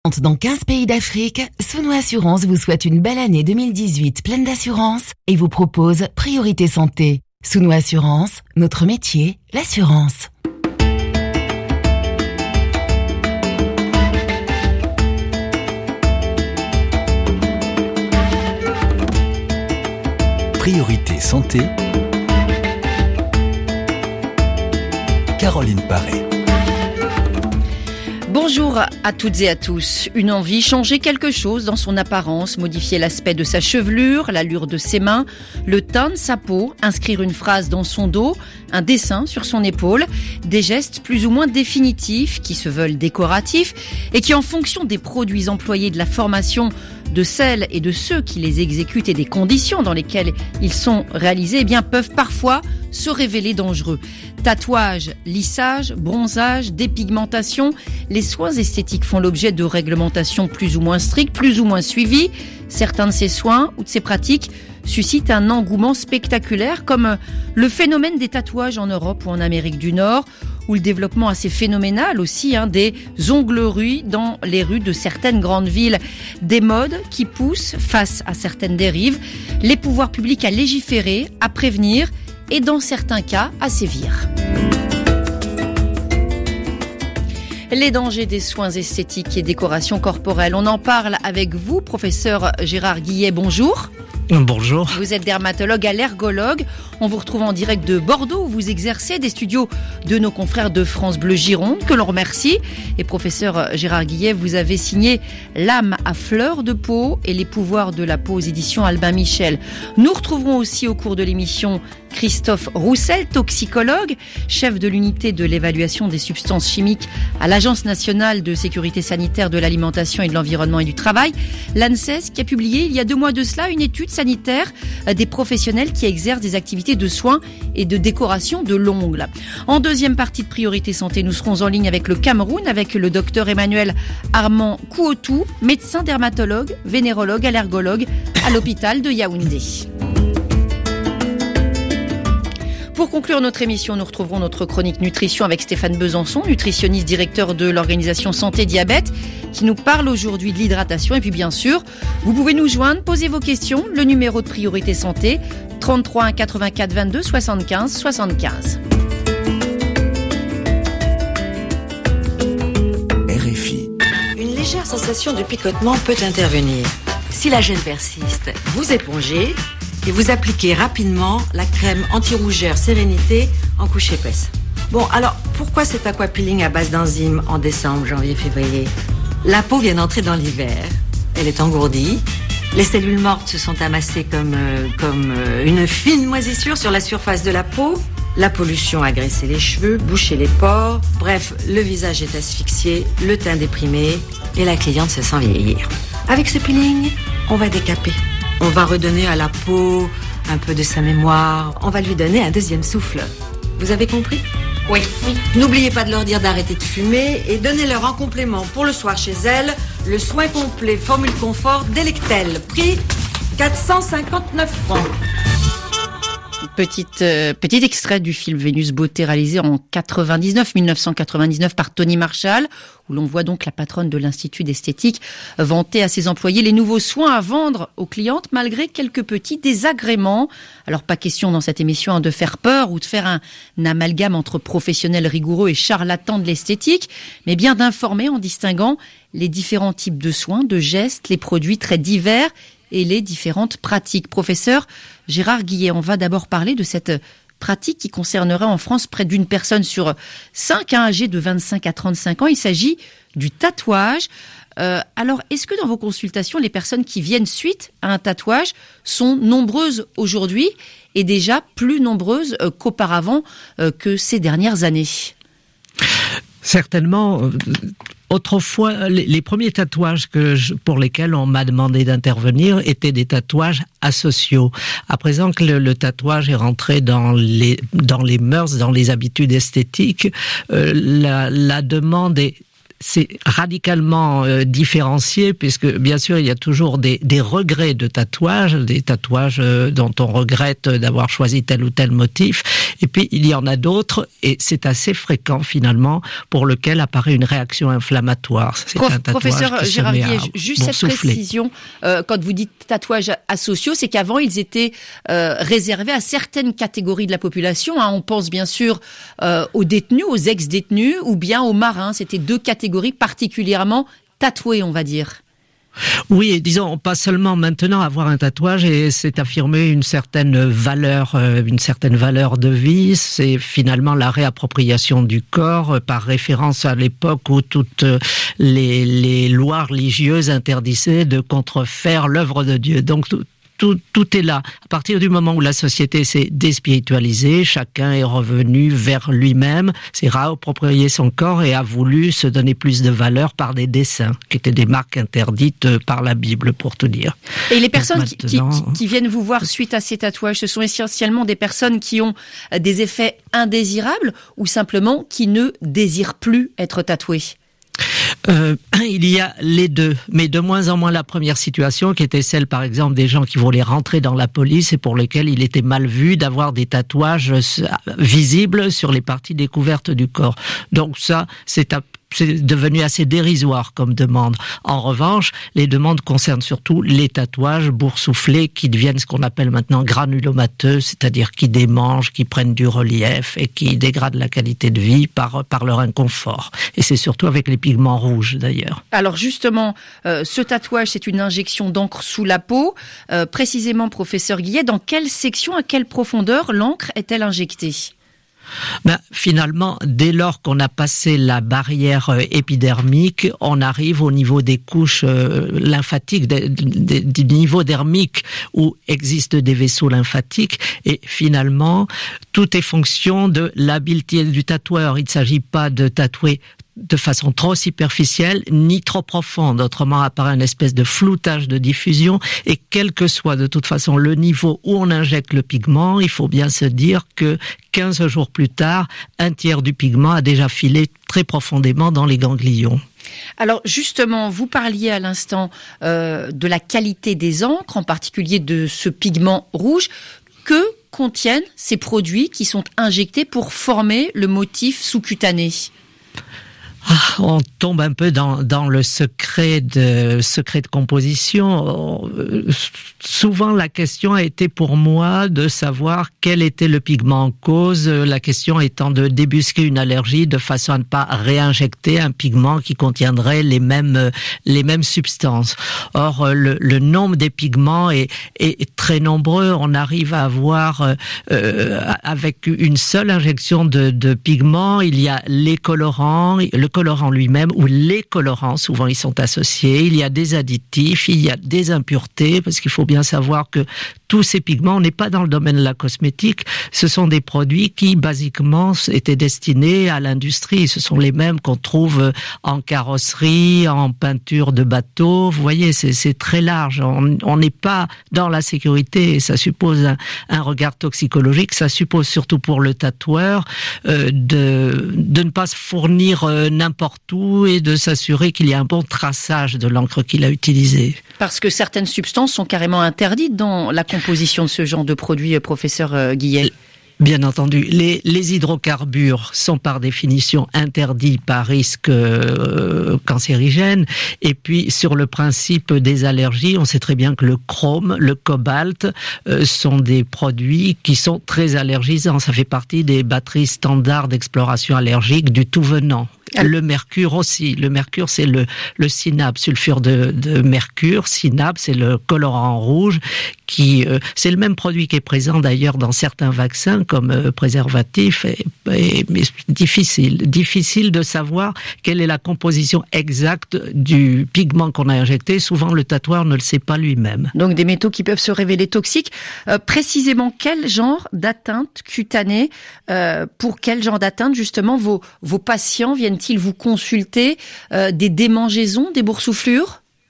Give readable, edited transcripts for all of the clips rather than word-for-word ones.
Dans 15 pays d'Afrique, Souno Assurance vous souhaite une belle année 2018 pleine d'assurance et vous propose Priorité Santé. Souno Assurance, notre métier, l'assurance. Priorité Santé, Caroline Paré. Bonjour à toutes et à tous. Une envie, changer quelque chose dans son apparence, modifier l'aspect de sa chevelure, l'allure de ses mains, le teint de sa peau, inscrire une phrase dans son dos, un dessin sur son épaule, des gestes plus ou moins définitifs qui se veulent décoratifs et qui, en fonction des produits employés, de la formation de celles et de ceux qui les exécutent et des conditions dans lesquelles ils sont réalisés, peuvent parfois se révéler dangereux. Tatouage, lissage, bronzage, dépigmentation, les soins esthétiques font l'objet de réglementations plus ou moins strictes, plus ou moins suivies. Certains de ces soins ou de ces pratiques suscitent un engouement spectaculaire, comme le phénomène des tatouages en Europe ou en Amérique du Nord, ou le développement assez phénoménal aussi des ongleries dans les rues de certaines grandes villes. Des modes qui poussent, face à certaines dérives, les pouvoirs publics à légiférer, à prévenir et dans certains cas à sévir. Les dangers des soins esthétiques et décorations corporelles. On en parle avec vous, professeur Gérard Guillet. Bonjour. Bonjour. Vous êtes dermatologue allergologue. On vous retrouve en direct de Bordeaux où vous exercez, des studios de nos confrères de France Bleu Gironde, que l'on remercie. Et professeur Gérard Guillet, vous avez signé L'âme à fleur de peau et les pouvoirs de la peau aux éditions Albin Michel. Nous retrouverons aussi au cours de l'émission Christophe Roussel, toxicologue, chef de l'unité de l'évaluation des substances chimiques à l'Agence nationale de sécurité sanitaire de l'alimentation et de l'environnement et du travail, l'ANSES, qui a publié il y a 2 mois de cela une étude sanitaire des professionnels qui exercent des activités de soins et de décoration de l'ongle. En deuxième partie de Priorité Santé, nous serons en ligne avec le Cameroun, avec le docteur Emmanuel Armand Kouotou, médecin dermatologue, vénérologue, allergologue à l'hôpital de Yaoundé. Pour conclure notre émission, nous retrouverons notre chronique nutrition avec Stéphane Besançon, nutritionniste directeur de l'organisation Santé Diabète, qui nous parle aujourd'hui de l'hydratation. Et puis bien sûr, vous pouvez nous joindre, poser vos questions, le numéro de Priorité Santé, 33 1 84 22 75 75. RFI. Une légère sensation de picotement peut intervenir. Si la gêne persiste, vous épongez et vous appliquez rapidement la crème anti-rougeur Sérénité en couche épaisse. Bon, alors, pourquoi cet aquapeeling à base d'enzymes en décembre, janvier, février ? La peau vient d'entrer dans l'hiver, elle est engourdie, les cellules mortes se sont amassées comme une fine moisissure sur la surface de la peau, la pollution a agressé les cheveux, bouché les pores, bref, le visage est asphyxié, le teint déprimé et la cliente se sent vieillir. Avec ce peeling, on va décaper. On va redonner à la peau un peu de sa mémoire. On va lui donner un deuxième souffle. Vous avez compris ? Oui. N'oubliez pas de leur dire d'arrêter de fumer et donnez-leur en complément pour le soir chez elles le soin complet Formule Confort d'Electel. Prix 459 francs. Petit extrait du film Vénus Beauté réalisé en 1999 par Tony Marshall, où l'on voit donc la patronne de l'Institut d'esthétique vanter à ses employés les nouveaux soins à vendre aux clientes malgré quelques petits désagréments. Alors pas question dans cette émission de faire peur ou de faire un amalgame entre professionnels rigoureux et charlatans de l'esthétique, mais bien d'informer en distinguant les différents types de soins, de gestes, les produits très divers et les différentes pratiques. Professeur Gérard Guillet, on va d'abord parler de cette pratique qui concernerait en France près d'une personne sur 5 âgée de 25 à 35 ans. Il s'agit du tatouage. Alors, est-ce que dans vos consultations, les personnes qui viennent suite à un tatouage sont nombreuses aujourd'hui et déjà plus nombreuses qu'auparavant, que ces dernières années ? Certainement. Autrefois, les premiers tatouages pour lesquels on m'a demandé d'intervenir étaient des tatouages asociaux. À présent que le tatouage est rentré dans les mœurs, dans les habitudes esthétiques, la demande est c'est radicalement différencié, puisque bien sûr il y a toujours des regrets de tatouage, des tatouages dont on regrette d'avoir choisi tel ou tel motif, et puis il y en a d'autres, et c'est assez fréquent finalement, pour lequel apparaît une réaction inflammatoire. C'est un tatouage Professeur Gérard Guillet, juste cette souffler. précision, quand vous dites tatouages asociaux, c'est qu'avant ils étaient réservés à certaines catégories de la population, hein. On pense bien sûr aux détenus, aux ex-détenus, ou bien aux marins. C'était deux catégories particulièrement tatouées, on va dire. Oui, et disons, pas seulement maintenant avoir un tatouage, et c'est affirmer une certaine valeur de vie. C'est finalement la réappropriation du corps, par référence à l'époque où toutes les lois religieuses interdisaient de contrefaire l'œuvre de Dieu. Donc tout est là. À partir du moment où la société s'est déspiritualisée, chacun est revenu vers lui-même, s'est réapproprié son corps et a voulu se donner plus de valeur par des dessins, qui étaient des marques interdites par la Bible, pour tout dire. Et les personnes qui viennent vous voir suite à ces tatouages, ce sont essentiellement des personnes qui ont des effets indésirables ou simplement qui ne désirent plus être tatouées? Il y a les deux, mais de moins en moins la première situation, qui était celle par exemple des gens qui voulaient rentrer dans la police et pour lesquels il était mal vu d'avoir des tatouages visibles sur les parties découvertes du corps. Donc ça, c'est devenu assez dérisoire comme demande. En revanche, les demandes concernent surtout les tatouages boursouflés qui deviennent ce qu'on appelle maintenant granulomateux, c'est-à-dire qui démangent, qui prennent du relief et qui dégradent la qualité de vie par leur inconfort. Et c'est surtout avec les pigments rouges d'ailleurs. Alors justement, ce tatouage, c'est une injection d'encre sous la peau. Précisément, professeur Guillet, dans quelle section, à quelle profondeur l'encre est-elle injectée ? Finalement, dès lors qu'on a passé la barrière épidermique, on arrive au niveau des couches lymphatiques, du niveau dermique où existent des vaisseaux lymphatiques, et finalement, tout est fonction de l'habileté du tatoueur. Il ne s'agit pas de tatouer de façon trop superficielle, ni trop profonde. Autrement, apparaît une espèce de floutage de diffusion, et quel que soit de toute façon le niveau où on injecte le pigment, il faut bien se dire que 15 jours plus tard, un tiers du pigment a déjà filé très profondément dans les ganglions. Alors justement, vous parliez à l'instant de la qualité des encres, en particulier de ce pigment rouge. Que contiennent ces produits qui sont injectés pour former le motif sous-cutané ? On tombe un peu dans le secret de composition. Souvent, la question a été pour moi de savoir quel était le pigment en cause, la question étant de débusquer une allergie de façon à ne pas réinjecter un pigment qui contiendrait les mêmes substances. Or, le nombre des pigments est très nombreux. On arrive à avoir, avec une seule injection de pigments, il y a les colorants, le colorant lui-même ou les colorants, souvent ils sont associés, il y a des additifs, il y a des impuretés, parce qu'il faut bien savoir que tous ces pigments, on n'est pas dans le domaine de la cosmétique, ce sont des produits qui, basiquement, étaient destinés à l'industrie. Ce sont les mêmes qu'on trouve en carrosserie, en peinture de bateaux. Vous voyez, c'est très large. On n'est pas dans la sécurité, et ça suppose un regard toxicologique. Ça suppose surtout pour le tatoueur de ne pas se fournir n'importe où et de s'assurer qu'il y a un bon traçage de l'encre qu'il a utilisée. Parce que certaines substances sont carrément interdites dans la composition de ce genre de produit, professeur Guillet. Bien entendu, les hydrocarbures sont par définition interdits par risque cancérigène. Et puis, sur le principe des allergies, on sait très bien que le chrome, le cobalt sont des produits qui sont très allergisants. Ça fait partie des batteries standards d'exploration allergique du tout venant. Le mercure aussi. Le mercure, c'est le cinabre, sulfure de mercure. Cinabre, c'est le colorant rouge qui, c'est le même produit qui est présent d'ailleurs dans certains vaccins comme préservatif. Mais difficile de savoir quelle est la composition exacte du pigment qu'on a injecté. Souvent, le tatoueur ne le sait pas lui-même. Donc, des métaux qui peuvent se révéler toxiques. Précisément, quel genre d'atteinte cutanée, pour quel genre d'atteinte, justement, vos patients viennent-ils vous consulter, des démangeaisons, des boursouflures ?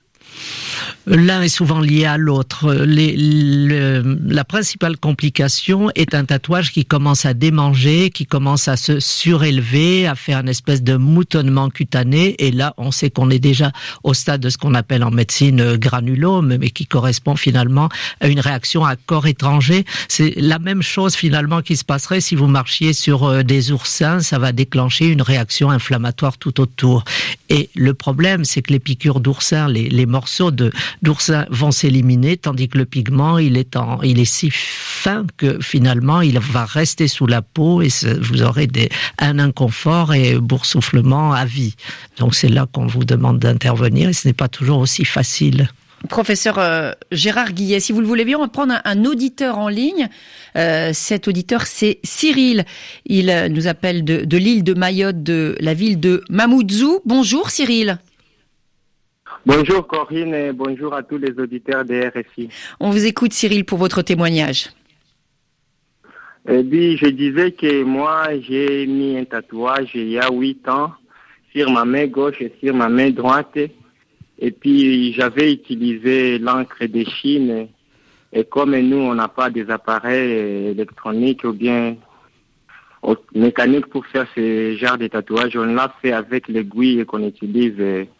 L'un est souvent lié à l'autre. La principale complication est un tatouage qui commence à démanger, qui commence à se surélever, à faire une espèce de moutonnement cutané. Et là, on sait qu'on est déjà au stade de ce qu'on appelle en médecine granulome, mais qui correspond finalement à une réaction à corps étranger. C'est la même chose finalement qui se passerait si vous marchiez sur des oursins. Ça va déclencher une réaction inflammatoire tout autour. Et le problème, c'est que les piqûres d'oursins, les morceaux d'oursin vont s'éliminer, tandis que le pigment, il est si fin que finalement, il va rester sous la peau et vous aurez un inconfort et boursouflement à vie. Donc c'est là qu'on vous demande d'intervenir et ce n'est pas toujours aussi facile. Professeur Gérard Guillet, si vous le voulez bien, on va prendre un auditeur en ligne. Cet auditeur, c'est Cyril. Il nous appelle de l'île de Mayotte, de la ville de Mamoudzou. Bonjour Cyril. Bonjour Corinne et bonjour à tous les auditeurs de RFI. On vous écoute Cyril pour votre témoignage. Et puis je disais que moi j'ai mis un tatouage il y a 8 ans sur ma main gauche et sur ma main droite. Et puis j'avais utilisé l'encre de Chine. Et comme nous on n'a pas des appareils électroniques ou bien mécaniques pour faire ce genre de tatouage, on l'a fait avec l'aiguille qu'on utilise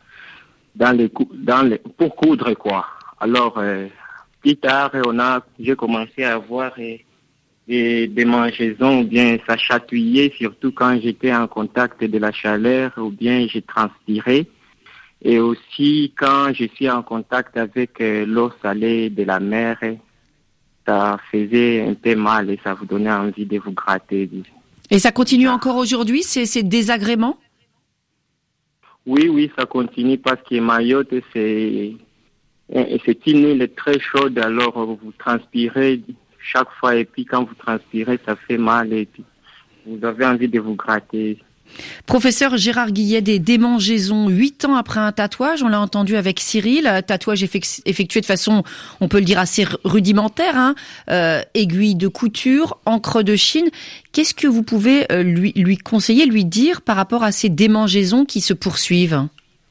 pour coudre quoi. Alors plus tard j'ai commencé à avoir des démangeaisons ou bien ça chatouillait surtout quand j'étais en contact de la chaleur ou bien j'ai transpiré et aussi quand je suis en contact avec l'eau salée de la mer, ça faisait un peu mal et ça vous donnait envie de vous gratter. Et ça continue encore aujourd'hui ces désagréments? Oui, ça continue parce que Mayotte, c'est une île très chaude, alors vous transpirez chaque fois et puis quand vous transpirez, ça fait mal et puis vous avez envie de vous gratter. Professeur Gérard Guillet, des démangeaisons 8 ans après un tatouage, on l'a entendu avec Cyril, tatouage effectué de façon, on peut le dire, assez rudimentaire, aiguille de couture, encre de Chine. Qu'est-ce que vous pouvez lui conseiller, lui dire par rapport à ces démangeaisons qui se poursuivent ?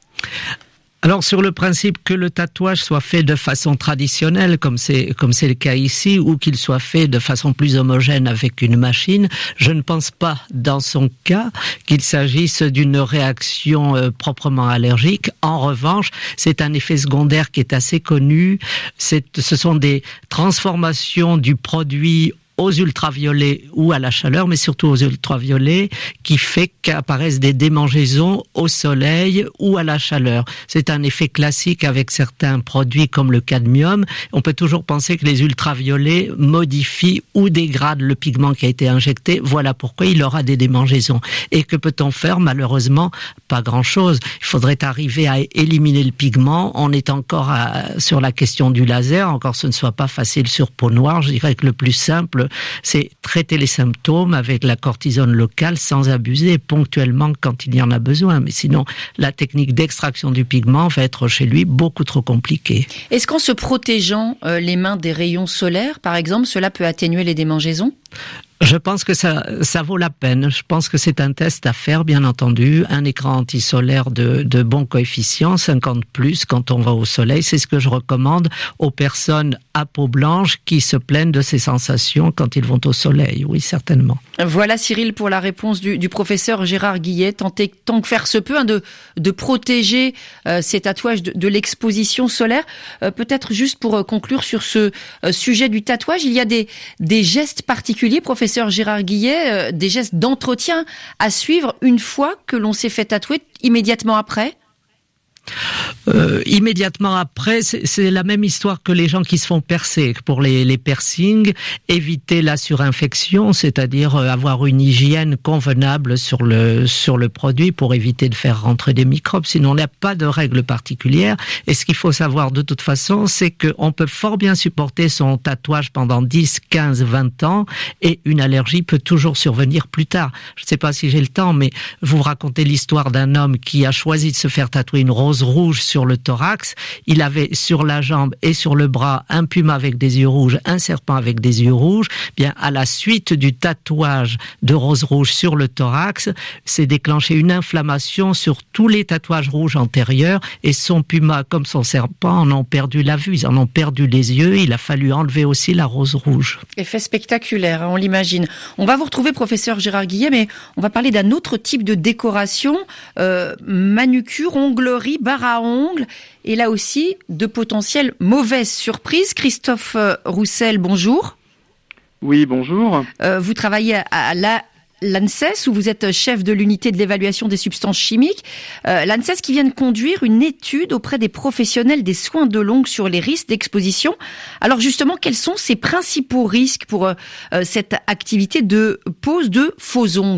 Alors sur le principe que le tatouage soit fait de façon traditionnelle, comme c'est le cas ici, ou qu'il soit fait de façon plus homogène avec une machine, je ne pense pas dans son cas qu'il s'agisse d'une réaction proprement allergique. En revanche, c'est un effet secondaire qui est assez connu. Ce sont des transformations du produit aux ultraviolets ou à la chaleur, mais surtout aux ultraviolets, qui fait qu'apparaissent des démangeaisons au soleil ou à la chaleur. C'est un effet classique avec certains produits comme le cadmium. On peut toujours penser que les ultraviolets modifient ou dégradent le pigment qui a été injecté. Voilà pourquoi il aura des démangeaisons. Et que peut-on faire? Malheureusement, pas grand-chose. Il faudrait arriver à éliminer le pigment. On est encore sur la question du laser. Encore ce ne soit pas facile sur peau noire. Je dirais que le plus simple, c'est traiter les symptômes avec la cortisone locale sans abuser, ponctuellement quand il y en a besoin. Mais sinon, la technique d'extraction du pigment va être chez lui beaucoup trop compliquée. Est-ce qu'en se protégeant les mains des rayons solaires, par exemple, cela peut atténuer les démangeaisons ? Je pense que ça vaut la peine. Je pense que c'est un test à faire, bien entendu. Un écran antisolaire de bon coefficient, 50+, quand on va au soleil. C'est ce que je recommande aux personnes à peau blanche qui se plaignent de ces sensations quand ils vont au soleil. Oui, certainement. Voilà, Cyril, pour la réponse du professeur Gérard Guillet. Tenter, tant que faire se peut, de protéger ces tatouages de l'exposition solaire. Peut-être juste pour conclure sur ce sujet du tatouage, il y a des gestes particuliers, professeur Gérard Guillet, des gestes d'entretien à suivre une fois que l'on s'est fait tatouer, immédiatement après ? Immédiatement après, c'est la même histoire que les gens qui se font percer. Pour les piercings, éviter la surinfection, c'est-à-dire avoir une hygiène convenable sur le produit pour éviter de faire rentrer des microbes. Sinon, il n'y a pas de règle particulière. Et ce qu'il faut savoir de toute façon, c'est qu'on peut fort bien supporter son tatouage pendant 10, 15, 20 ans et une allergie peut toujours survenir plus tard. Je ne sais pas si j'ai le temps, mais vous racontez l'histoire d'un homme qui a choisi de se faire tatouer une rose rose rouge sur le thorax. Il avait sur la jambe et sur le bras un puma avec des yeux rouges, un serpent avec des yeux rouges. Bien, à la suite du tatouage de rose rouge sur le thorax, s'est déclenché une inflammation sur tous les tatouages rouges antérieurs, et son puma comme son serpent en ont perdu la vue, ils en ont perdu les yeux. Il a fallu enlever aussi la rose rouge. Effet spectaculaire, on l'imagine. On va vous retrouver, professeur Gérard Guillet, mais on va parler d'un autre type de décoration, manucure, onglerie, barre à ongles, et là aussi, de potentielles mauvaises surprises. Christophe Roussel, bonjour. Oui, bonjour. Vous travaillez à l'ANSES, où vous êtes chef de l'unité de l'évaluation des substances chimiques. L'ANSES qui vient de conduire une étude auprès des professionnels des soins de l'ongle sur les risques d'exposition. Alors justement, quels sont ces principaux risques pour cette activité de pose de faux ongles ?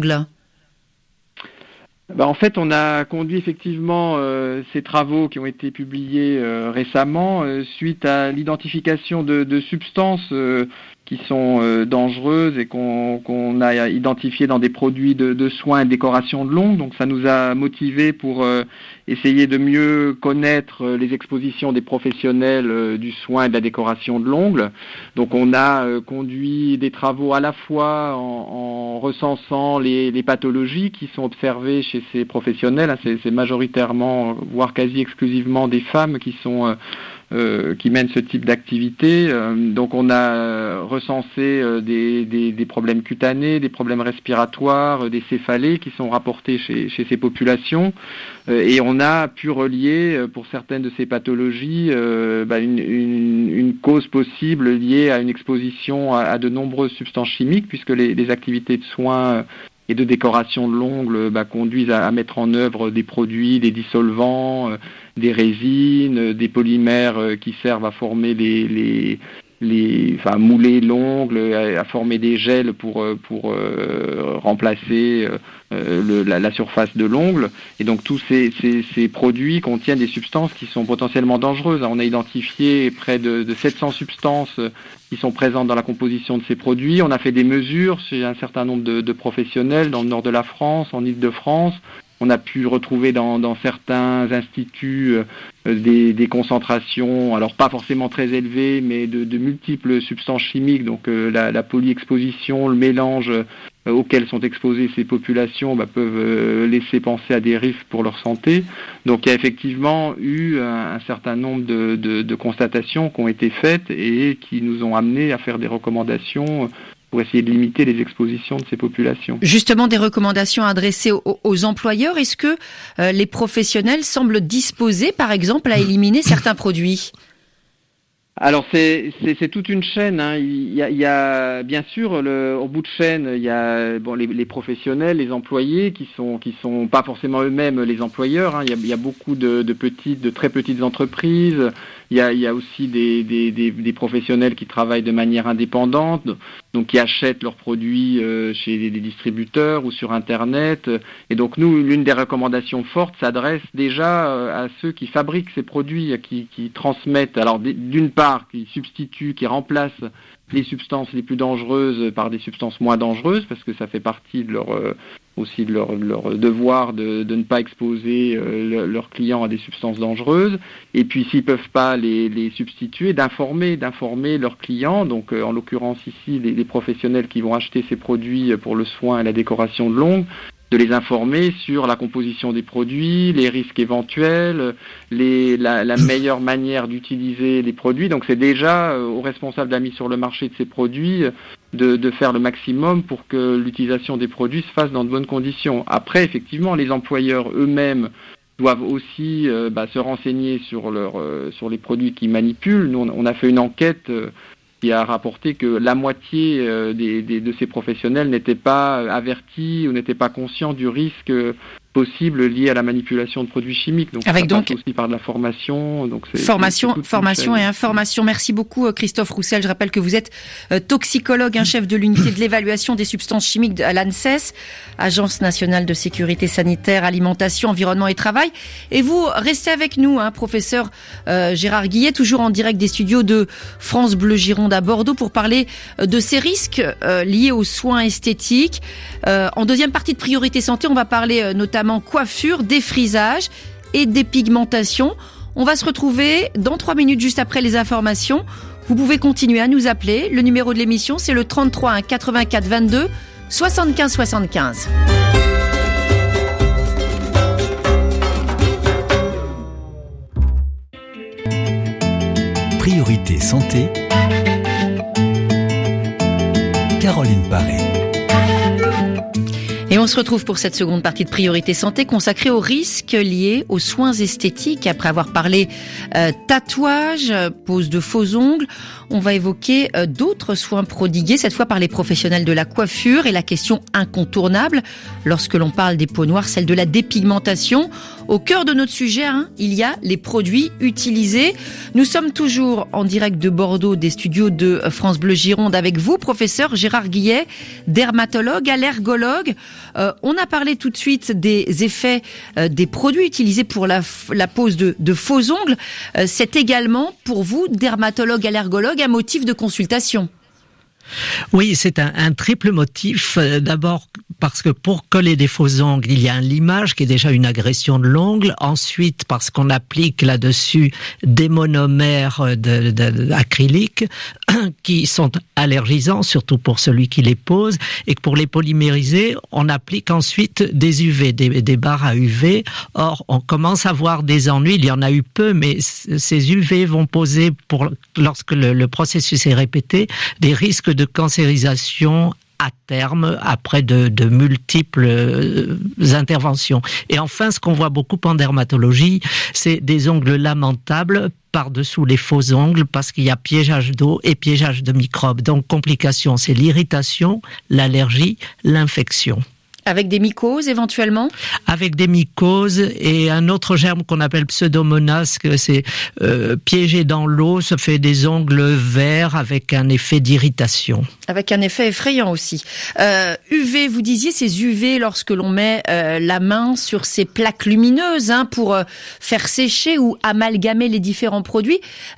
En fait, on a conduit effectivement ces travaux qui ont été publiés récemment suite à l'identification de substances qui sont dangereuses et qu'on a identifiées dans des produits de soins et de décoration de l'ongle. Donc ça nous a motivés pour essayer de mieux connaître les expositions des professionnels du soin et de la décoration de l'ongle. Donc on a conduit des travaux à la fois en recensant les pathologies qui sont observées chez ces professionnels. C'est majoritairement, voire quasi exclusivement des femmes qui mènent ce type d'activité. Donc on a recensé des problèmes cutanés, des problèmes respiratoires, des céphalées qui sont rapportés chez ces populations. Et on a pu relier pour certaines de ces pathologies une cause possible liée à une exposition à de nombreuses substances chimiques, puisque les activités de soins et de décoration de l'ongle conduisent à mettre en œuvre des produits, des dissolvants, des résines, des polymères qui servent à former mouler l'ongle, à former des gels pour remplacer la surface de l'ongle. Et donc tous ces produits contiennent des substances qui sont potentiellement dangereuses. On a identifié près de 700 substances qui sont présentes dans la composition de ces produits. On a fait des mesures chez un certain nombre de professionnels dans le nord de la France, en Île-de-France. On a pu retrouver dans certains instituts des concentrations, alors pas forcément très élevées, mais de multiples substances chimiques. Donc la polyexposition, le mélange auxquels sont exposées ces populations peuvent laisser penser à des risques pour leur santé. Donc il y a effectivement eu un certain nombre de constatations qui ont été faites et qui nous ont amenés à faire des recommandations pour essayer de limiter les expositions de ces populations. Justement, des recommandations adressées aux employeurs. Est-ce que les professionnels semblent disposés, par exemple, à éliminer certains produits ? Alors c'est toute une chaîne. Il y a bien sûr au bout de chaîne il y a les professionnels, les employés qui sont pas forcément eux-mêmes les employeurs. Il y a beaucoup de très petites entreprises. Il y a aussi des professionnels qui travaillent de manière indépendante, donc qui achètent leurs produits chez des distributeurs ou sur Internet. Et donc nous, l'une des recommandations fortes s'adresse déjà à ceux qui fabriquent ces produits, qui transmettent, alors d'une part, qui substituent, qui remplacent les substances les plus dangereuses par des substances moins dangereuses, parce que ça fait partie de leur devoir de ne pas exposer leurs clients à des substances dangereuses. Et puis s'ils peuvent pas les substituer, d'informer leurs clients, donc en l'occurrence ici les professionnels qui vont acheter ces produits pour le soin et la décoration de l'ongle, de les informer sur la composition des produits, les risques éventuels, la meilleure manière d'utiliser les produits. Donc c'est déjà aux responsables de la mise sur le marché de ces produits de faire le maximum pour que l'utilisation des produits se fasse dans de bonnes conditions. Après, effectivement, les employeurs eux-mêmes doivent aussi se renseigner sur les produits qu'ils manipulent. Nous, on a fait une enquête qui a rapporté que la moitié de ces professionnels n'étaient pas avertis ou n'étaient pas conscients du risque possible lié à la manipulation de produits chimiques. Donc, ça passe aussi par de la formation. Donc formation et information. Merci beaucoup, Christophe Roussel. Je rappelle que vous êtes toxicologue, chef de l'unité de l'évaluation des substances chimiques à l'ANSES, Agence nationale de sécurité sanitaire, alimentation, environnement et travail. Et vous restez avec nous, professeur Gérard Guillet, toujours en direct des studios de France Bleu Gironde à Bordeaux pour parler de ces risques liés aux soins esthétiques. En deuxième partie de Priorité Santé, on va parler notamment coiffure, défrisage et dépigmentation. On va se retrouver dans 3 minutes juste après les informations. Vous pouvez continuer à nous appeler. Le numéro de l'émission, c'est le 33 1 84 22 75 75. Priorité santé. Caroline Paré. Et on se retrouve pour cette seconde partie de Priorité Santé consacrée aux risques liés aux soins esthétiques. Après avoir parlé tatouage, pose de faux ongles, on va évoquer d'autres soins prodigués, cette fois par les professionnels de la coiffure. Et la question incontournable, lorsque l'on parle des peaux noires, celle de la dépigmentation. Au cœur de notre sujet, il y a les produits utilisés. Nous sommes toujours en direct de Bordeaux, des studios de France Bleu Gironde, avec vous, professeur Gérard Guillet, dermatologue, allergologue. On a parlé tout de suite des effets des produits utilisés pour la pose de faux ongles. C'est également, pour vous, dermatologue, allergologue, un motif de consultation. Oui, c'est un triple motif. D'abord, parce que pour coller des faux ongles, il y a un limage qui est déjà une agression de l'ongle. Ensuite, parce qu'on applique là-dessus des monomères acryliques qui sont allergisants, surtout pour celui qui les pose. Et que pour les polymériser, on applique ensuite des UV, des barres à UV. Or, on commence à voir des ennuis. Il y en a eu peu, mais ces UV vont poser, lorsque le processus est répété, des risques de cancérisation à terme, après de multiples interventions. Et enfin, ce qu'on voit beaucoup en dermatologie, c'est des ongles lamentables par-dessous les faux ongles, parce qu'il y a piégeage d'eau et piégeage de microbes. Donc, complication, c'est l'irritation, l'allergie, l'infection. Avec des mycoses éventuellement ? Avec des mycoses et un autre germe qu'on appelle pseudomonas, que c'est piégé dans l'eau, ça fait des ongles verts avec un effet d'irritation. Avec un effet effrayant aussi. UV, vous disiez ces UV lorsque l'on met la main sur ces plaques lumineuses pour faire sécher ou amalgamer les différents produits.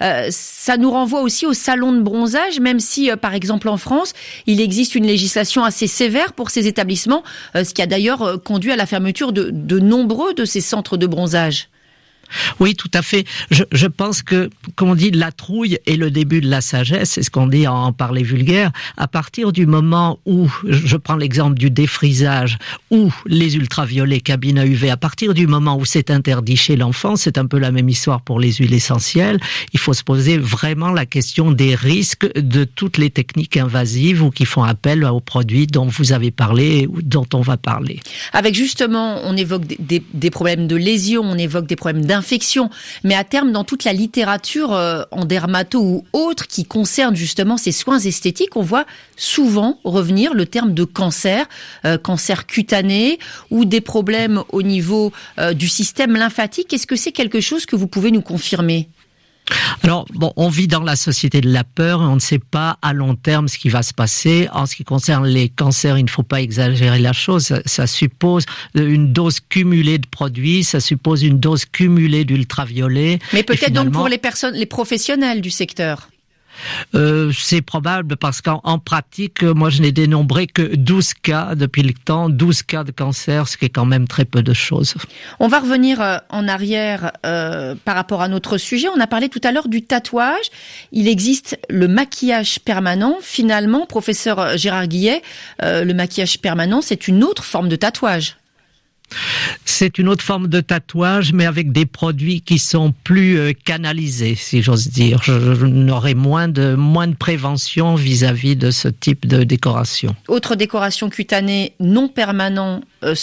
Ça nous renvoie aussi au salon de bronzage, même si par exemple en France, il existe une législation assez sévère pour ces établissements. Ce qui a d'ailleurs conduit à la fermeture de nombreux de ces centres de bronzage. Oui, tout à fait. Je pense que, comme on dit, la trouille est le début de la sagesse, c'est ce qu'on dit en parler vulgaire. À partir du moment où, je prends l'exemple du défrisage, ou les ultraviolets, cabines à UV, à partir du moment où c'est interdit chez l'enfant, c'est un peu la même histoire pour les huiles essentielles, il faut se poser vraiment la question des risques de toutes les techniques invasives ou qui font appel aux produits dont vous avez parlé ou dont on va parler. Avec justement, on évoque des problèmes de lésions, on évoque des problèmes d'infection, mais à terme, dans toute la littérature en dermato ou autre qui concerne justement ces soins esthétiques, on voit souvent revenir le terme de cancer, cancer cutané ou des problèmes au niveau du système lymphatique. Est-ce que c'est quelque chose que vous pouvez nous confirmer ? Alors, on vit dans la société de la peur et on ne sait pas à long terme ce qui va se passer. En ce qui concerne les cancers, il ne faut pas exagérer la chose. Ça suppose une dose cumulée de produits, ça suppose une dose cumulée d'ultraviolets. Mais peut-être donc pour les professionnels du secteur. C'est probable parce qu'en pratique, moi je n'ai dénombré que 12 cas depuis le temps, 12 cas de cancer, ce qui est quand même très peu de choses. On va revenir en arrière par rapport à notre sujet. On a parlé tout à l'heure du tatouage. Il existe le maquillage permanent. Finalement, professeur Gérard Guillet, le maquillage permanent, c'est une autre forme de tatouage. C'est une autre forme de tatouage, mais avec des produits qui sont plus canalisés, si j'ose dire. Je n'aurai moins de prévention vis-à-vis de ce type de décoration. Autre décoration cutanée non permanent,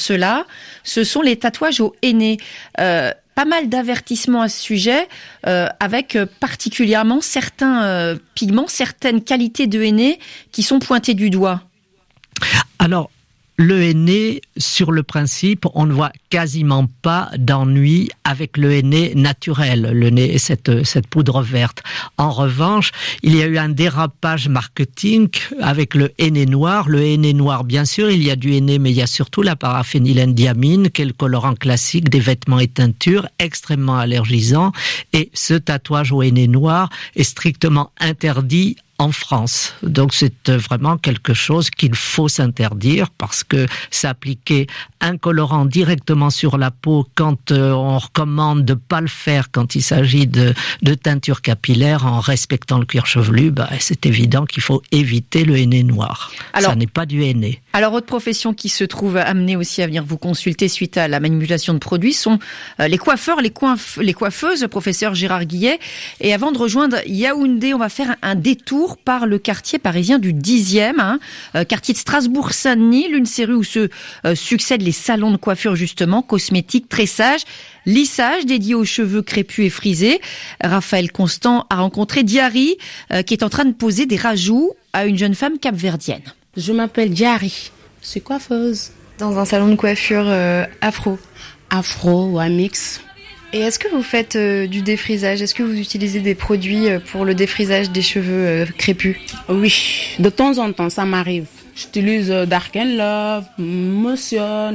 ce sont les tatouages au henné. Pas mal d'avertissements à ce sujet, avec particulièrement certains pigments, certaines qualités de henné qui sont pointées du doigt. Alors, le henné, sur le principe, on ne voit quasiment pas d'ennui avec le henné naturel, le henné, cette poudre verte. En revanche, il y a eu un dérapage marketing avec le henné noir. Le henné noir, bien sûr, il y a du henné, mais il y a surtout la paraphénylendiamine, qui est le colorant classique des vêtements et teintures, extrêmement allergisant. Et ce tatouage au henné noir est strictement interdit en France. Donc c'est vraiment quelque chose qu'il faut s'interdire parce que s'appliquer un colorant directement sur la peau quand on recommande de pas le faire quand il s'agit de teinture capillaire en respectant le cuir chevelu, c'est évident qu'il faut éviter le henné noir. Alors, ça n'est pas du henné. Alors, autre profession qui se trouve amenée aussi à venir vous consulter suite à la manipulation de produits sont les coiffeurs, les coiffeuses, professeur Gérard Guillet. Et avant de rejoindre Yaoundé, on va faire un détour par le quartier parisien du 10e, quartier de Strasbourg-Saint-Denis, l'une des rues où se succèdent les salons de coiffure justement, cosmétiques, tressage, lissage dédié aux cheveux crépus et frisés. Raphaël Constant a rencontré Diary qui est en train de poser des rajouts à une jeune femme capverdienne. Je m'appelle Diary, je suis coiffeuse. Dans un salon de coiffure afro. Afro ou un mix. Et est-ce que vous faites du défrisage ? Est-ce que vous utilisez des produits pour le défrisage des cheveux crépus ? Oui, de temps en temps, ça m'arrive. J'utilise Dark & Love, Motion,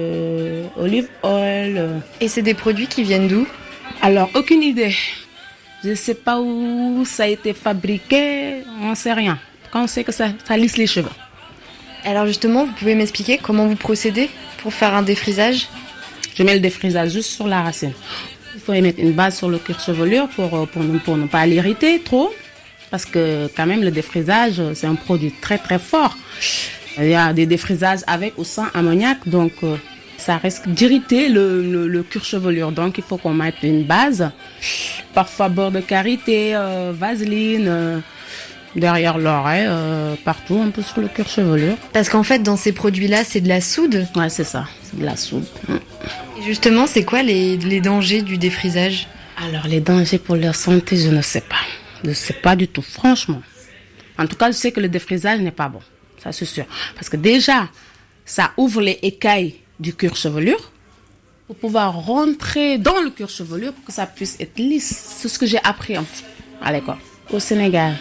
Olive Oil. Et c'est des produits qui viennent d'où ? Alors, aucune idée. Je ne sais pas où ça a été fabriqué, on ne sait rien. Quand on sait que ça lisse les cheveux. Alors justement, vous pouvez m'expliquer comment vous procédez pour faire un défrisage ? Je mets le défrisage juste sur la racine. Il faut y mettre une base sur le cuir chevelure pour ne pas l'irriter trop. Parce que quand même, le défrisage, c'est un produit très très fort. Il y a des défrisages avec ou sans ammoniac, donc ça risque d'irriter le cuir chevelure. Donc il faut qu'on mette une base. Parfois beurre de karité, vaseline... derrière l'oreille, partout, un peu sur le cuir chevelure. Parce qu'en fait, dans ces produits-là, c'est de la soude ? Ouais, c'est ça, c'est de la soude. Et justement, c'est quoi les dangers du défrisage ? Alors, les dangers pour leur santé, je ne sais pas. Je ne sais pas du tout, franchement. En tout cas, je sais que le défrisage n'est pas bon. Ça, c'est sûr. Parce que déjà, ça ouvre les écailles du cuir chevelure pour pouvoir rentrer dans le cuir chevelure pour que ça puisse être lisse. C'est ce que j'ai appris à l'école, au Sénégal.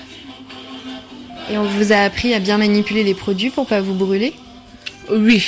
Et on vous a appris à bien manipuler les produits pour pas vous brûler ? Oui.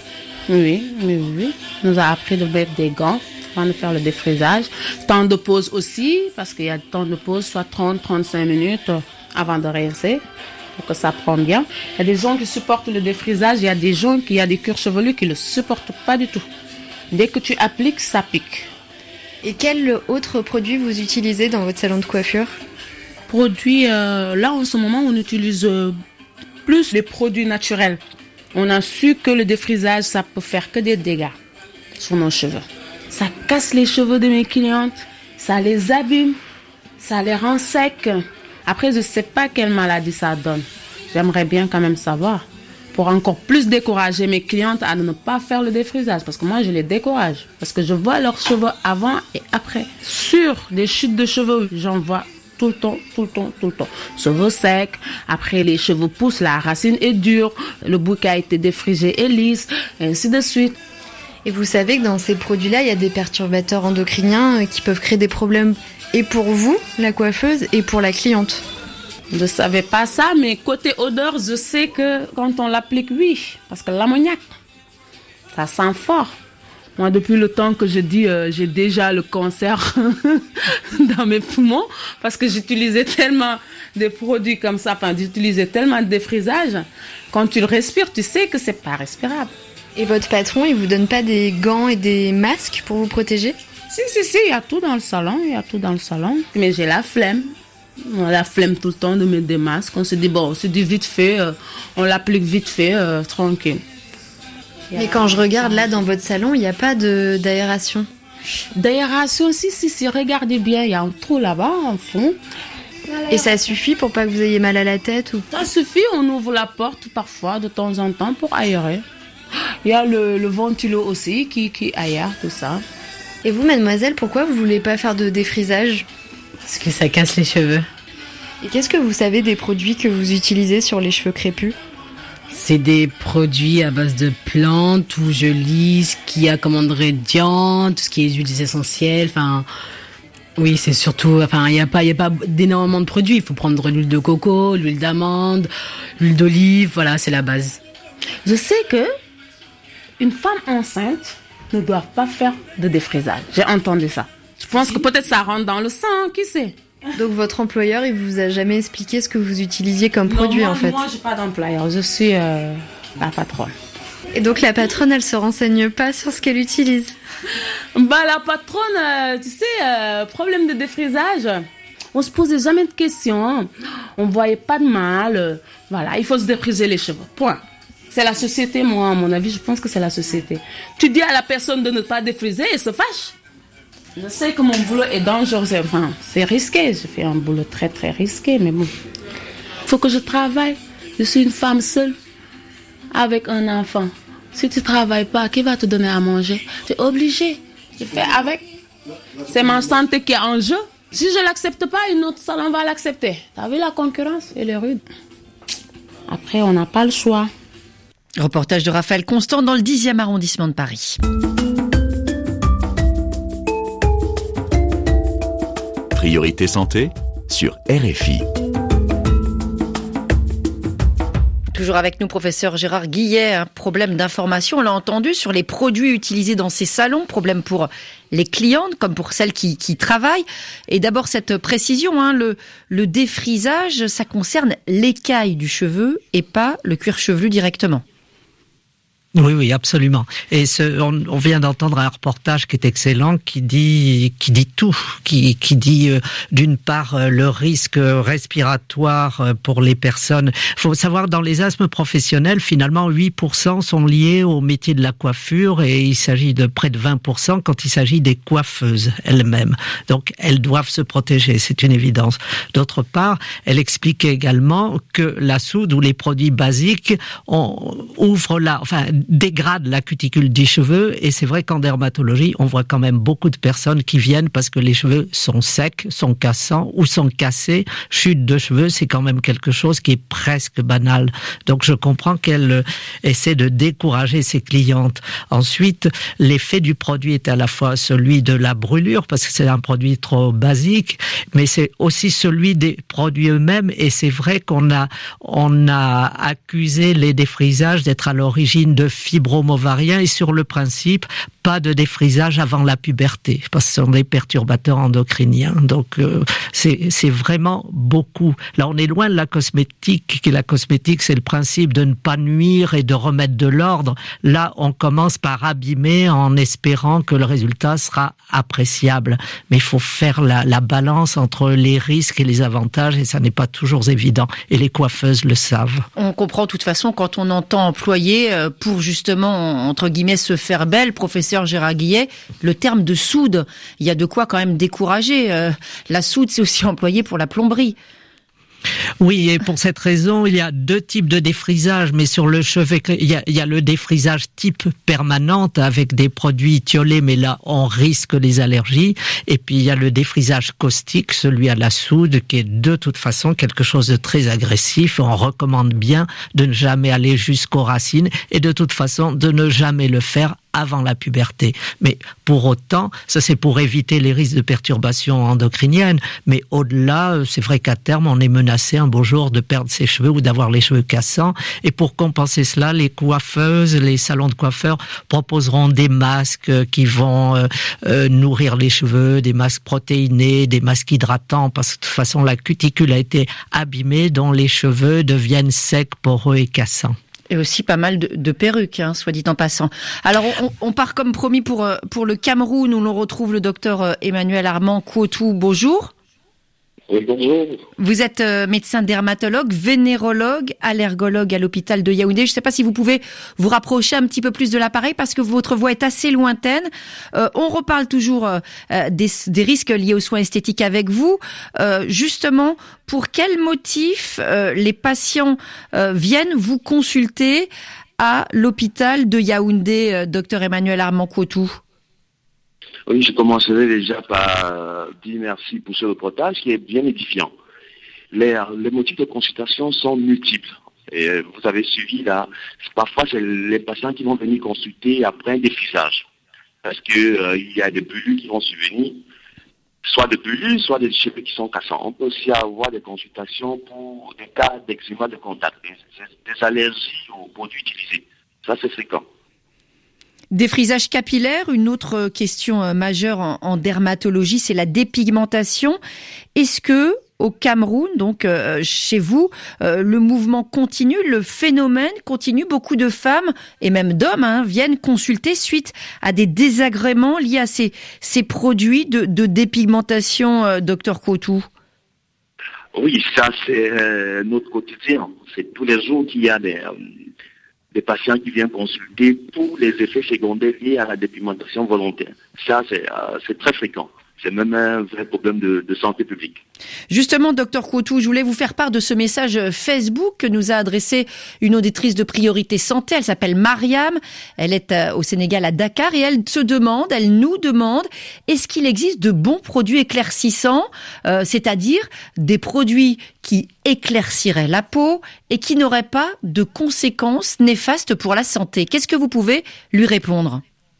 On nous a appris de mettre des gants avant de faire le défrisage. Temps de pause aussi, parce qu'il y a temps de pause, soit 30-35 minutes avant de rincer, pour que ça prenne bien. Il y a des gens qui supportent le défrisage, il y a des gens qui ont des cuirs chevelus qui ne le supportent pas du tout. Dès que tu appliques, ça pique. Et quel autre produit vous utilisez dans votre salon de coiffure ? Produits, là en ce moment on utilise plus les produits naturels. On a su que le défrisage ça peut faire que des dégâts sur nos cheveux. Ça casse les cheveux de mes clientes, ça les abîme, ça les rend secs. Après je sais pas quelle maladie ça donne. J'aimerais bien quand même savoir pour encore plus décourager mes clientes à ne pas faire le défrisage parce que moi je les décourage parce que je vois leurs cheveux avant et après. Sur des chutes de cheveux, j'en vois tout le temps. Cheveux secs, après les cheveux poussent, la racine est dure, le bouquet a été défrisé et lisse, et ainsi de suite. Et vous savez que dans ces produits-là, il y a des perturbateurs endocriniens qui peuvent créer des problèmes et pour vous, la coiffeuse, et pour la cliente. Je ne savais pas ça, mais côté odeur, je sais que quand on l'applique, oui, parce que l'ammoniac, ça sent fort. Moi, depuis le temps que je dis, j'ai déjà le cancer dans mes poumons parce que j'utilisais tellement de produits comme ça, j'utilisais tellement de défrisage. Quand tu le respires, tu sais que c'est pas respirable. Et votre patron, il vous donne pas des gants et des masques pour vous protéger ? Si, il y a tout dans le salon, Mais j'ai la flemme. On a la flemme tout le temps de mettre des masques. On se dit, c'est du vite fait, on l'applique vite fait, tranquille. Mais quand je regarde là dans votre salon, il n'y a pas d'aération. D'aération, si, regardez bien, il y a un trou là-bas, en fond. Et ça suffit pour pas que vous ayez mal à la tête ou... Ça suffit, on ouvre la porte parfois, de temps en temps, pour aérer. Il y a le ventilo aussi qui aère, tout ça. Et vous, mademoiselle, pourquoi vous voulez pas faire de défrisage ? Parce que ça casse les cheveux. Et qu'est-ce que vous savez des produits que vous utilisez sur les cheveux crépus ? C'est des produits à base de plantes où je lis ce qu'il y a comme ingrédients, tout ce qui est huiles essentielles. Oui, c'est surtout. Il y a pas d'énormément de produits. Il faut prendre l'huile de coco, l'huile d'amande, l'huile d'olive. Voilà, c'est la base. Je sais que une femme enceinte ne doit pas faire de défrisage. J'ai entendu ça. Je pense que peut-être ça rentre dans le sang, qui sait ? Donc votre employeur, il vous a jamais expliqué ce que vous utilisiez comme produit, en fait? Moi, j'ai pas d'employeur. Je suis la patronne. Et donc la patronne, elle se renseigne pas sur ce qu'elle utilise? La patronne, tu sais, problème de défrisage, on se posait jamais de questions. Hein. On voyait pas de mal. Voilà, il faut se défriser les cheveux. Point. C'est la société, moi, à mon avis, je pense que c'est la société. Tu dis à la personne de ne pas défriser, elle se fâche. Je sais que mon boulot est dangereux, enfin, c'est risqué. Je fais un boulot très, très risqué, mais bon. Il faut que je travaille. Je suis une femme seule, avec un enfant. Si tu travailles pas, qui va te donner à manger? Tu es obligé. Je fais avec. C'est ma santé qui est en jeu. Si je l'accepte pas, une autre salon va l'accepter. T'as vu la concurrence? Elle est rude. Après, on n'a pas le choix. Reportage de Raphaël Constant dans le 10e arrondissement de Paris. Priorité santé sur RFI. Toujours avec nous, professeur Gérard Guillet, un problème d'information, on l'a entendu, sur les produits utilisés dans ces salons, problème pour les clientes comme pour celles qui travaillent. Et d'abord cette précision, le défrisage, ça concerne l'écaille du cheveu et pas le cuir chevelu directement. Oui, absolument. Et on vient d'entendre un reportage qui est excellent, qui dit tout, qui dit d'une part le risque respiratoire pour les personnes. Il faut savoir, dans les asthmes professionnels, finalement 8% sont liés au métier de la coiffure et il s'agit de près de 20% quand il s'agit des coiffeuses elles-mêmes. Donc elles doivent se protéger, c'est une évidence. D'autre part, elle expliquait également que la soude ou les produits basiques dégrade la cuticule du cheveu, et c'est vrai qu'en dermatologie, on voit quand même beaucoup de personnes qui viennent parce que les cheveux sont secs, sont cassants ou sont cassés. Chute de cheveux, c'est quand même quelque chose qui est presque banal. Donc je comprends qu'elle essaie de décourager ses clientes. Ensuite, l'effet du produit est à la fois celui de la brûlure, parce que c'est un produit trop basique, mais c'est aussi celui des produits eux-mêmes, et c'est vrai qu'on a accusé les défrisages d'être à l'origine de fibromes ovariens, et sur le principe, pas de défrisage avant la puberté, parce que ce sont des perturbateurs endocriniens. Donc c'est vraiment beaucoup. Là, on est loin de la cosmétique, la cosmétique, c'est le principe de ne pas nuire et de remettre de l'ordre. Là, on commence par abîmer en espérant que le résultat sera appréciable. Mais il faut faire la balance entre les risques et les avantages, et ça n'est pas toujours évident. Et les coiffeuses le savent. On comprend de toute façon quand on entend employer pour justement, entre guillemets, se faire belle, professeur Gérard Guillet, le terme de soude. Il y a de quoi quand même décourager. La soude, c'est aussi employé pour la plomberie. Oui, et pour cette raison, il y a deux types de défrisage, mais sur le cheveu, il y a le défrisage type permanente avec des produits thiolés, mais là, on risque les allergies. Et puis, il y a le défrisage caustique, celui à la soude, qui est de toute façon quelque chose de très agressif. On recommande bien de ne jamais aller jusqu'aux racines et de toute façon de ne jamais le faire avant la puberté. Mais pour autant, ça c'est pour éviter les risques de perturbations endocriniennes. Mais au-delà, c'est vrai qu'à terme, on est menacé un beau jour de perdre ses cheveux ou d'avoir les cheveux cassants. Et pour compenser cela, les coiffeuses, les salons de coiffeurs proposeront des masques qui vont nourrir les cheveux, des masques protéinés, des masques hydratants, parce que de toute façon, la cuticule a été abîmée, dont les cheveux deviennent secs, poreux et cassants. Et aussi pas mal de perruques, soit dit en passant. Alors, on part comme promis pour le Cameroun, où l'on retrouve le docteur Emmanuel Armand Kouotou. Bonjour. Oui, bonjour. Vous êtes médecin dermatologue, vénérologue, allergologue à l'hôpital de Yaoundé. Je ne sais pas si vous pouvez vous rapprocher un petit peu plus de l'appareil parce que votre voix est assez lointaine. On reparle toujours des risques liés aux soins esthétiques avec vous. Justement, pour quel motif les patients viennent vous consulter à l'hôpital de Yaoundé, docteur Emmanuel Armand Kouotou? Oui, je commencerai déjà par dire merci pour ce reportage qui est bien édifiant. Les motifs de consultation sont multiples. Et vous avez suivi là, parfois c'est les patients qui vont venir consulter après un défrisage. Parce que il y a des bulles qui vont survenir, soit des bulles, soit des cheveux qui sont cassants. On peut aussi avoir des consultations pour des cas d'eczéma de contact, des allergies aux produits utilisés. Ça, c'est fréquent. Défrisage capillaire, une autre question majeure en dermatologie, c'est la dépigmentation. Est-ce que au Cameroun, donc chez vous, le mouvement continue, le phénomène continue? Beaucoup de femmes et même d'hommes viennent consulter suite à des désagréments liés à ces produits de dépigmentation, Dr Koutou. Oui, ça c'est notre quotidien. C'est tous les jours qu'il y a des patients qui viennent consulter pour les effets secondaires liés à la dépigmentation volontaire. Ça c'est très fréquent. C'est même un vrai problème de santé publique. Justement, Dr Koutou, je voulais vous faire part de ce message Facebook que nous a adressé une auditrice de Priorité Santé. Elle s'appelle Mariam. Elle est au Sénégal, à Dakar, et elle nous demande, est-ce qu'il existe de bons produits éclaircissants, c'est-à-dire des produits qui éclairciraient la peau et qui n'auraient pas de conséquences néfastes pour la santé? Qu'est-ce que vous pouvez lui répondre?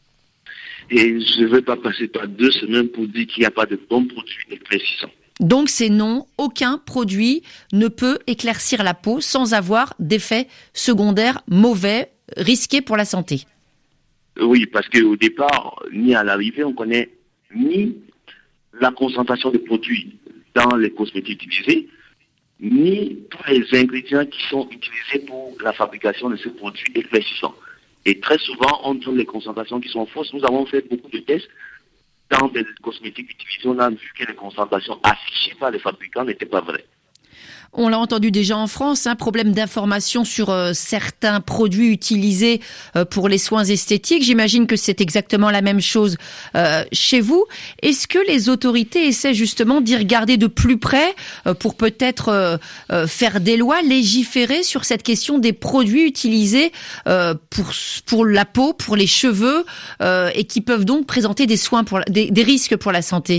Et je ne vais pas passer par 2 semaines pour dire qu'il n'y a pas de bons produits éclaircissants. Donc c'est non, aucun produit ne peut éclaircir la peau sans avoir d'effets secondaires mauvais, risqués pour la santé. Oui, parce qu'au départ, ni à l'arrivée, on connaît ni la concentration de produits dans les cosmétiques utilisés, ni tous les ingrédients qui sont utilisés pour la fabrication de ces produits éclaircissants. Et très souvent, on donne les concentrations qui sont fausses. Nous avons fait beaucoup de tests dans des cosmétiques utilisés. On a vu que les concentrations affichées par les fabricants n'étaient pas vraies. On l'a entendu déjà en France, problème d'information sur certains produits utilisés pour les soins esthétiques. J'imagine que c'est exactement la même chose chez vous. Est-ce que les autorités essaient justement d'y regarder de plus près pour peut-être faire des lois, légiférer sur cette question des produits utilisés pour la peau, pour les cheveux et qui peuvent donc présenter des soins des risques pour la santé?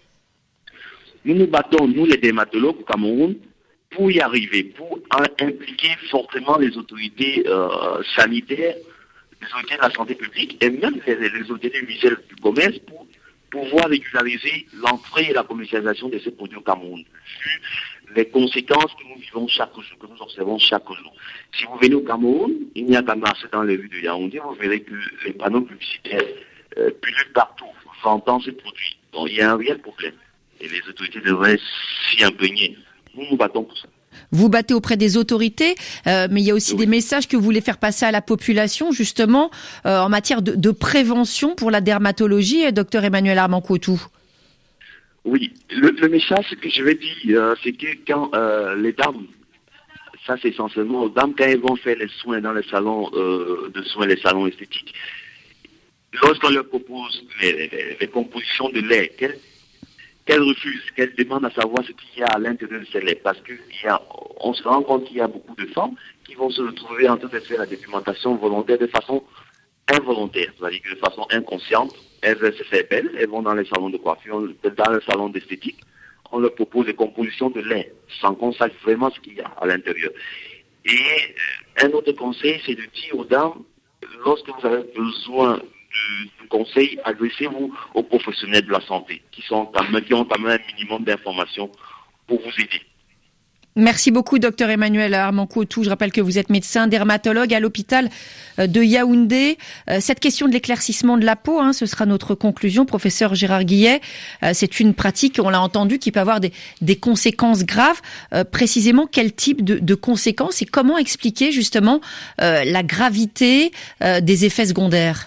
Nous nous battons, nous les dermatologues au Cameroun, pour y arriver, pour impliquer fortement les autorités sanitaires, les autorités de la santé publique et même les autorités visuelles du commerce pour pouvoir régulariser l'entrée et la commercialisation de ces produits au Cameroun, vu les conséquences que nous vivons chaque jour, que nous observons chaque jour. Si vous venez au Cameroun, il n'y a qu'à marcher dans les rues de Yaoundé, vous verrez que les panneaux publicitaires pullulent partout, vantant ces produits. Donc il y a un réel problème et les autorités devraient s'y imprégner. Nous nous battons pour ça. Vous battez auprès des autorités, mais il y a aussi des messages que vous voulez faire passer à la population, justement, en matière de prévention pour la dermatologie, Dr Emmanuel Armand-Koutou. Oui, le message que je vais dire, c'est que quand les dames, ça c'est essentiellement aux dames, quand elles vont faire les soins dans les salons de soins, les salons esthétiques, lorsqu'on leur propose les compositions de lait, qu'elles refusent, qu'elles demandent à savoir ce qu'il y a à l'intérieur de ces laits, parce qu'on se rend compte qu'il y a beaucoup de femmes qui vont se retrouver en train de faire la dépigmentation volontaire de façon involontaire, c'est-à-dire que de façon inconsciente, elles veulent se faire belles, elles vont dans les salons de coiffure, dans les salons d'esthétique, on leur propose des compositions de lait, sans qu'on sache vraiment ce qu'il y a à l'intérieur. Et un autre conseil, c'est de dire aux dames, lorsque vous avez besoin de conseils, adressez-vous aux professionnels de la santé qui ont quand même un minimum d'informations pour vous aider. Merci beaucoup, Dr Emmanuel Armand-Koutou. Je rappelle que vous êtes médecin dermatologue à l'hôpital de Yaoundé. Cette question de l'éclaircissement de la peau, ce sera notre conclusion. Professeur Gérard Guillet, c'est une pratique, on l'a entendu, qui peut avoir des conséquences graves. Précisément, quel type de conséquences et comment expliquer justement la gravité des effets secondaires?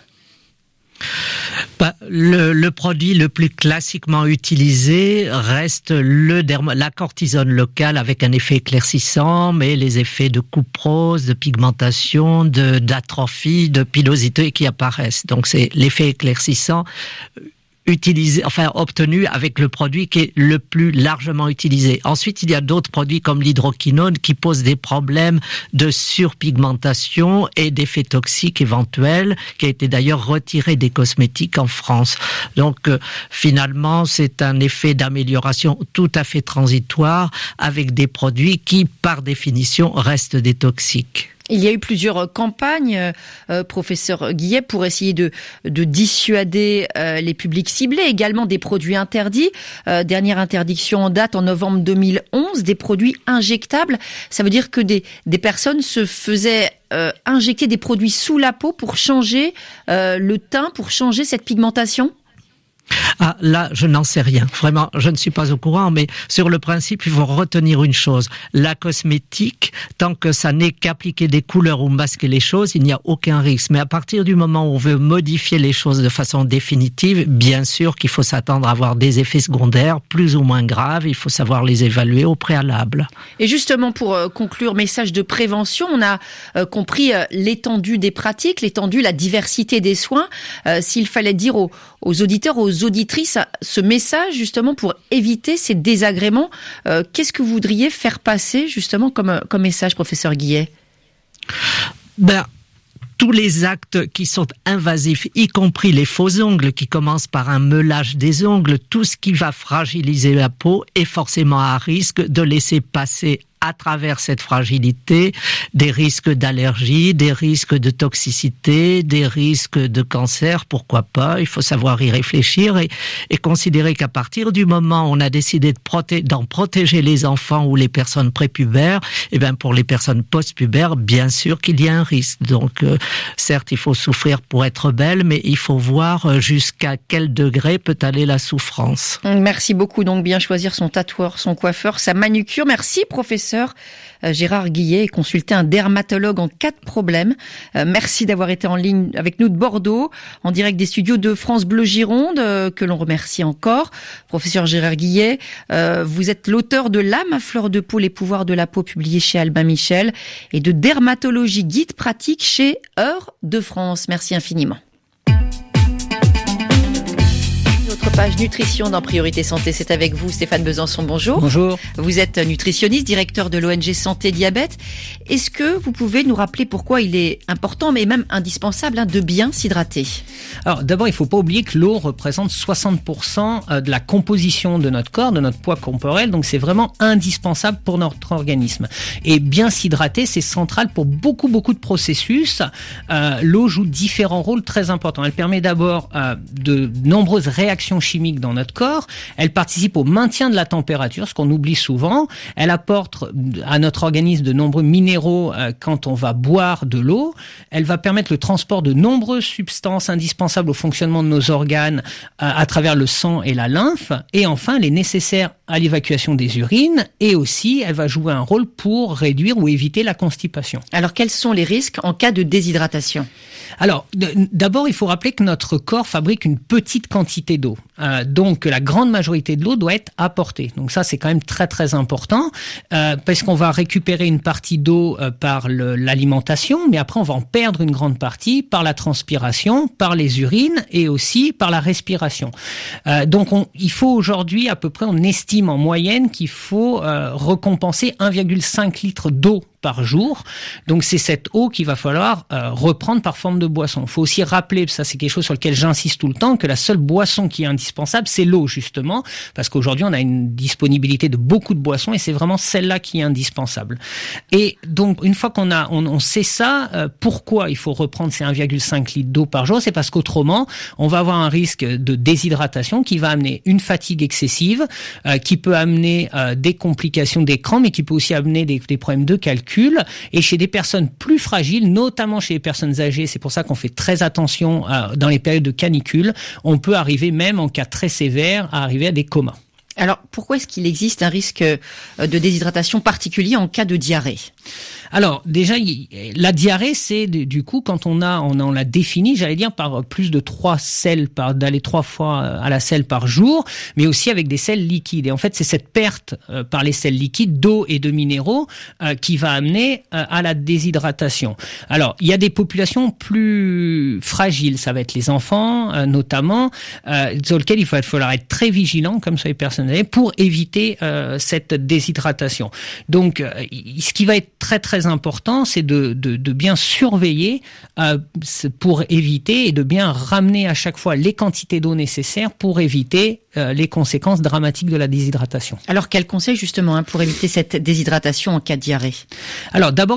Le produit le plus classiquement utilisé reste la cortisone locale avec un effet éclaircissant, mais les effets de couperose, de pigmentation, d'atrophie, de pilosité qui apparaissent. Donc c'est l'effet éclaircissant obtenu avec le produit qui est le plus largement utilisé. Ensuite, il y a d'autres produits comme l'hydroquinone qui posent des problèmes de surpigmentation et d'effets toxiques éventuels, qui a été d'ailleurs retiré des cosmétiques en France. Donc, finalement, c'est un effet d'amélioration tout à fait transitoire avec des produits qui, par définition, restent des toxiques. Il y a eu plusieurs campagnes, professeur Guillet, pour essayer de dissuader les publics ciblés, également des produits interdits. Dernière interdiction en date en novembre 2011, des produits injectables. Ça veut dire que des personnes se faisaient injecter des produits sous la peau pour changer le teint, pour changer cette pigmentation ? Ah, là, je n'en sais rien. Vraiment, je ne suis pas au courant, mais sur le principe, il faut retenir une chose. La cosmétique, tant que ça n'est qu'appliquer des couleurs ou masquer les choses, il n'y a aucun risque. Mais à partir du moment où on veut modifier les choses de façon définitive, bien sûr qu'il faut s'attendre à avoir des effets secondaires plus ou moins graves. Il faut savoir les évaluer au préalable. Et justement, pour conclure, message de prévention, on a compris l'étendue des pratiques, la diversité des soins. S'il fallait dire aux auditeurs, aux auditrices, ce message justement pour éviter ces désagréments, qu'est-ce que vous voudriez faire passer justement comme message, professeur Guillet ? Tous les actes qui sont invasifs, y compris les faux ongles qui commencent par un meulage des ongles, tout ce qui va fragiliser la peau est forcément à risque de laisser passer à travers cette fragilité des risques d'allergie, des risques de toxicité, des risques de cancer, pourquoi pas. Il faut savoir y réfléchir et considérer qu'à partir du moment où on a décidé d'en protéger les enfants ou les personnes prépubères, pour les personnes postpubères, bien sûr qu'il y a un risque. Donc, certes, il faut souffrir pour être belle, mais il faut voir jusqu'à quel degré peut aller la souffrance. Merci beaucoup. Donc, bien choisir son tatoueur, son coiffeur, sa manucure. Merci, professeur Gérard Guillet, et consulter un dermatologue en cas de problème. Merci d'avoir été en ligne avec nous de Bordeaux, en direct des studios de France Bleu Gironde, que l'on remercie encore. Professeur Gérard Guillet, vous êtes l'auteur de L'âme à fleur de peau, les pouvoirs de la peau, publié chez Albin Michel, et de Dermatologie guide pratique chez Heures de France. Merci infiniment. Notre page nutrition dans Priorité Santé, c'est avec vous Stéphane Besançon, bonjour. Bonjour. Vous êtes nutritionniste, directeur de l'ONG Santé Diabète. Est-ce que vous pouvez nous rappeler pourquoi il est important, mais même indispensable, de bien s'hydrater ? Alors d'abord, il ne faut pas oublier que l'eau représente 60% de la composition de notre corps, de notre poids corporel, donc c'est vraiment indispensable pour notre organisme. Et bien s'hydrater, c'est central pour beaucoup de processus. L'eau joue différents rôles très importants. Elle permet d'abord de nombreuses réactions chimiques dans notre corps. Elle participe au maintien de la température, ce qu'on oublie souvent. Elle apporte à notre organisme de nombreux minéraux quand on va boire de l'eau. Elle va permettre le transport de nombreuses substances indispensables au fonctionnement de nos organes à travers le sang et la lymphe. Et enfin, elle est nécessaire à l'évacuation des urines, et aussi elle va jouer un rôle pour réduire ou éviter la constipation. Alors quels sont les risques en cas de déshydratation ? Alors, d'abord, il faut rappeler que notre corps fabrique une petite quantité d'eau. Donc, la grande majorité de l'eau doit être apportée. Donc ça, c'est quand même très important, parce qu'on va récupérer une partie d'eau par l'alimentation, mais après, on va en perdre une grande partie par la transpiration, par les urines et aussi par la respiration. Donc, il faut aujourd'hui, à peu près, on estime en moyenne qu'il faut récompenser 1,5 litre d'eau par jour. Donc c'est cette eau qu'il va falloir reprendre par forme de boisson. Il faut aussi rappeler, ça c'est quelque chose sur lequel j'insiste tout le temps, que la seule boisson qui est indispensable, c'est l'eau justement, parce qu'aujourd'hui on a une disponibilité de beaucoup de boissons et c'est vraiment celle-là qui est indispensable. Et donc une fois on sait ça, pourquoi il faut reprendre ces 1,5 litres d'eau par jour, c'est parce qu'autrement on va avoir un risque de déshydratation qui va amener une fatigue excessive, qui peut amener des complications d'écran, mais qui peut aussi amener des problèmes de calcul. Et chez des personnes plus fragiles, notamment chez les personnes âgées, c'est pour ça qu'on fait très attention dans les périodes de canicule, on peut arriver même en cas très sévère à arriver à des comas. Alors pourquoi est-ce qu'il existe un risque de déshydratation particulier en cas de diarrhée ? Alors déjà, la diarrhée, c'est du coup quand on l'a défini, j'allais dire par plus de 3 selles, d'aller 3 fois à la selle par jour, mais aussi avec des selles liquides. Et en fait, c'est cette perte par les selles liquides d'eau et de minéraux qui va amener à la déshydratation. Alors, il y a des populations plus fragiles, ça va être les enfants notamment, sur lesquels il va falloir être très vigilant, comme sur les personnes âgées, pour éviter cette déshydratation. Donc, ce qui va être très important, c'est de bien surveiller pour éviter et de bien ramener à chaque fois les quantités d'eau nécessaires pour éviter les conséquences dramatiques de la déshydratation. Alors, quels conseils justement pour éviter cette déshydratation en cas de diarrhée ? Alors, d'abord, il faut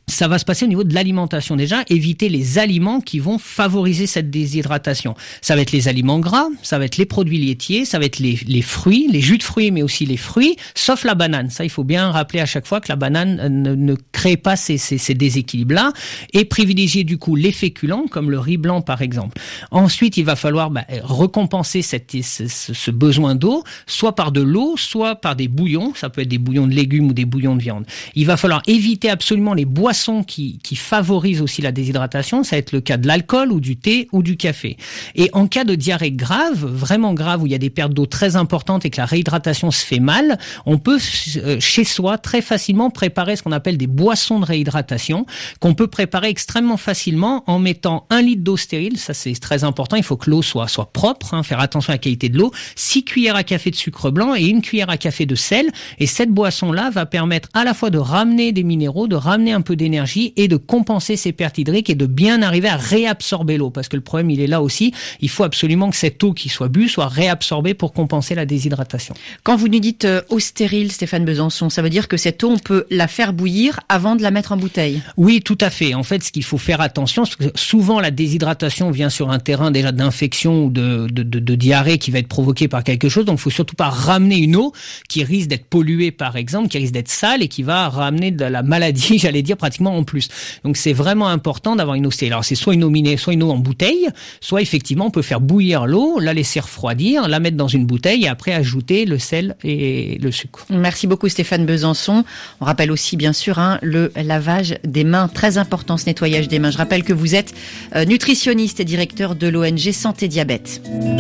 ça va se passer au niveau de l'alimentation déjà, éviter les aliments qui vont favoriser cette déshydratation. Ça va être les aliments gras, ça va être les produits laitiers, ça va être les fruits, les jus de fruits, mais aussi les fruits, sauf la banane. Ça, il faut bien rappeler à chaque fois que la banane ne crée pas ces déséquilibres-là, et privilégier du coup les féculents, comme le riz blanc par exemple. Ensuite, il va falloir récompenser ce besoin d'eau, soit par de l'eau, soit par des bouillons. Ça peut être des bouillons de légumes ou des bouillons de viande. Il va falloir éviter absolument les boissons qui favorisent aussi la déshydratation. Ça va être le cas de l'alcool ou du thé ou du café. Et en cas de diarrhée grave, vraiment grave, où il y a des pertes d'eau très importantes et que la réhydratation se fait mal, on peut chez soi très facilement préparer ce qu'on appelle des boissons de réhydratation, qu'on peut préparer extrêmement facilement en mettant 1 litre d'eau stérile. Ça, c'est très important. Il faut que l'eau soit propre, faire attention à la qualité de l'eau. 6 cuillères à café de sucre blanc et 1 cuillère à café de sel. Et cette boisson-là va permettre à la fois de ramener des minéraux, de ramener un peu d'énergie et de compenser ces pertes hydriques et de bien arriver à réabsorber l'eau. Parce que le problème, il est là aussi. Il faut absolument que cette eau qui soit bue soit réabsorbée pour compenser la déshydratation. Quand vous nous dites eau stérile, Stéphane Besançon, ça veut dire que cette eau, on peut la faire bouillir avant de la mettre en bouteille? Oui, tout à fait. En fait, ce qu'il faut faire attention, parce que souvent la déshydratation vient sur un terrain déjà d'infection ou de diarrhée qui va être provoquée par quelque chose. Donc, il faut surtout pas ramener une eau qui risque d'être polluée, par exemple, qui risque d'être sale et qui va ramener de la maladie, j'allais dire, pratiquement en plus. Donc, c'est vraiment important d'avoir une eau stérile. Alors, c'est soit une eau minérale, soit une eau en bouteille, soit effectivement, on peut faire bouillir l'eau, la laisser refroidir, la mettre dans une bouteille et après ajouter le sel et le sucre. Merci beaucoup Stéphane Besançon. On rappelle aussi bien sûr le lavage des mains, très important ce nettoyage des mains. Je rappelle que vous êtes nutritionniste et directeur de l'ONG Santé Diabète.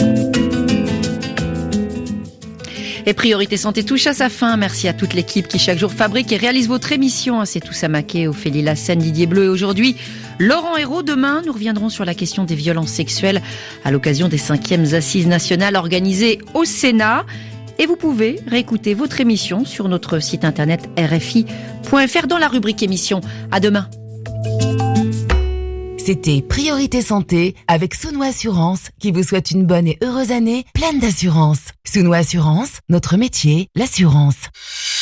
Et Priorité Santé touche à sa fin. Merci à toute l'équipe qui chaque jour fabrique et réalise votre émission. C'est Toussa Maquet, Ophélie Lassène, Didier Bleu et aujourd'hui Laurent Hérault. Demain, nous reviendrons sur la question des violences sexuelles à l'occasion des 5e Assises nationales organisées au Sénat. Et vous pouvez réécouter votre émission sur notre site internet rfi.fr dans la rubrique émission. À demain. C'était Priorité Santé avec Souno Assurance qui vous souhaite une bonne et heureuse année pleine d'assurance. Souno Assurance, notre métier, l'assurance.